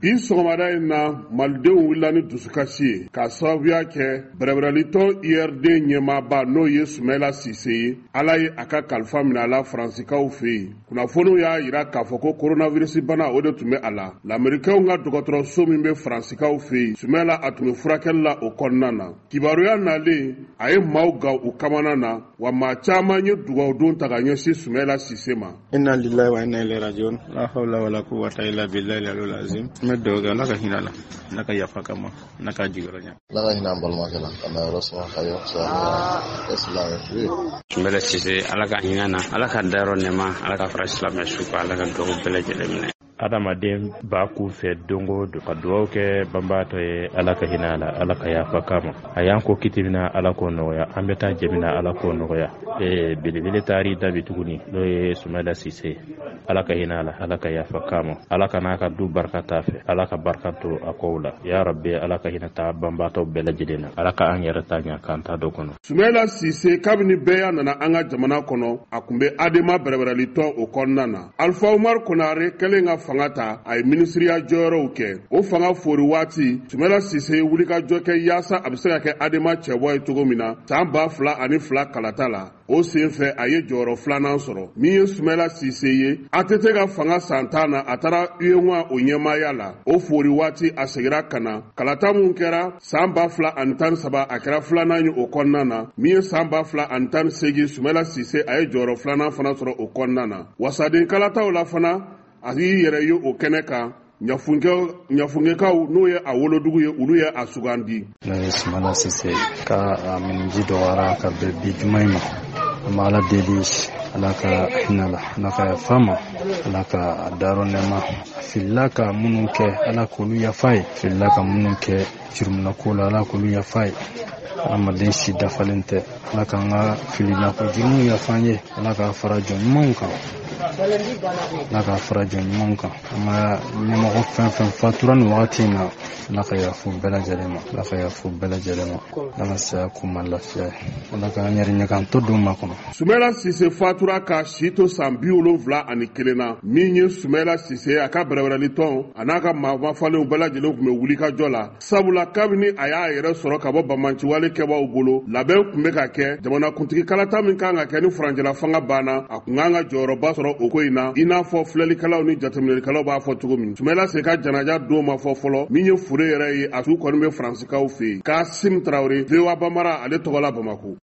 bi sɔgɔmada in na malidenw wulila ni dusukasi ye k'a sababuya kɛ bɛrɛbɛrɛlitɔn IRD ɲɛmaaba n'o ye Sumɛla Sise ye Ala ye a ka kalifa minɛ a la Faransikaw fɛ yen. Kunnafoniw y'a yira k'a fɔ ko coronavirus bana o de tun bɛ a la. Lamɛrikɛnw ka dɔgɔtɔrɔso min bɛ Faransikaw fɛ yen, Sumɛla a tun bɛ furakɛli la o kɔnɔna na. Kibaruya nalen a ye maaw ga u kamana na wa maa caman ye dugawudon ta ka ɲɛsin Sumɛla Sise ma. Inna lillahi wa inna ilaihi rajiun. La hawla wala quwwata illa billahi al-aliyyil azim. Me doga ala ka hinala naka yafa kama naka jigoronya. La ka hina balma kala kana rasul khayo sa islam fi. Sumɛla Sise ala ka hinana ala ka daro nema ala ka fara islam su ko ala ka dogo belajele mine. Adamaden ba ku fɛ dongo do ka duwaw kɛ banbaatɔ ye ala ka hinɛ la ala ka yafa kama a y'an ko kitimina ala ko nɔgɔya an bɛ taa jɛmina ala ko nɔgɔya belebele taari dabi tuguni n'o ye Sumɛla Sise ala ka hinɛ la ala ka yafa kama ala ka n'a ka du barika t'a fɛ ala ka barika to a kow la ya rabbi ala ka hinɛ ta banbaatɔ bɛɛ lajɛlen na ala ka an yɛrɛ ta ɲa k'an ta dɔ kɔnɔ. Sumɛla Sise kabini bɛɛ nana an ka jamana kɔnɔ a kun bɛ adema bɛrɛbɛrɛlitɔn o kɔnɔna na. Alpha Umar Konare kɛlen ka fanga ta a ye minisiriya jɔyɔrɔw kɛ o fanga fori waati Sumɛla Sise wulikajɔ kɛ yaasa a bɛ se ka kɛ adema cɛbɔ ye cogo min na san 2002 kalata la o senfɛ a ye jɔyɔrɔ filanan sɔrɔ min ye Sumɛla Sise ye ATT ka fanga san 10 na a taara UEMOA o ɲɛmaaya la o fori waati a segira ka na kalata mun kɛra san 2013 a kɛra filanan ye o kɔnɔna na min ye san 2018 Sumɛla Sise a ye jɔyɔrɔ filanan fana sɔrɔ o kɔnɔna na wasaden kalataw la fana a y'i yɛrɛ ye o kɛnɛ kan ɲafungekaw n'o ye a wolodugu ye olu ye a sugandi. Ne ye Sumɛla Sise ka miniji dɔgɔyara ka bɛn bi juma in ma an bɛ ala deli ala ka hinɛ la ala ka yafa ma ala ka dayɔrɔ nɛɛma a filila ka minnu kɛ ala k'olu yafa ye filila ka minnu kɛ juruminako la ala k'olu yafa ye adamaden si dafalen tɛ ala k'an ka filinako jurumu yafa ye ala ka fara jɔn ɲumanw kan ala ka fara jɔn ɲumanw kan an ka ɲɛmɔgɔ fɛn fɛn fatura nin wagati in na ala ka yafu bɛɛ lajɛlen ma ala ka yafu bɛɛ lajɛlen ma ala ka saya kuma lafiya ye ala ka an yɛrɛ ɲɛkantɔ d'u ma kɔnɔ. Sumɛla Sise fatura ka si to san 71 na min ye Sumɛla Sise a ka bɛrɛbɛrɛlitɔn a n'a ka maafalenw bɛɛ lajɛlen tun bɛ wulikajɔ la sabula kabini a y'a yɛrɛ sɔrɔ ka bɔ bamanciwale kɛbaaw bolo labɛn tun bɛ ka kɛ jamanakuntigi kalata min kan ka kɛ ni furancɛla fanga banna a kun kan ka jɔyɔrɔba sɔrɔ o ko in na i n'a fɔ filɛlikɛlaw ni jateminɛlikɛlaw b'a fɔ cogo min. Sumɛla Sise ka janaja don ma fɔ fɔlɔ min ye fure yɛrɛ ye a su kɔni bɛ Faransikaw fɛ yen. Kasim Traoré VOA Bambara ale tɔgɔ la Bamako.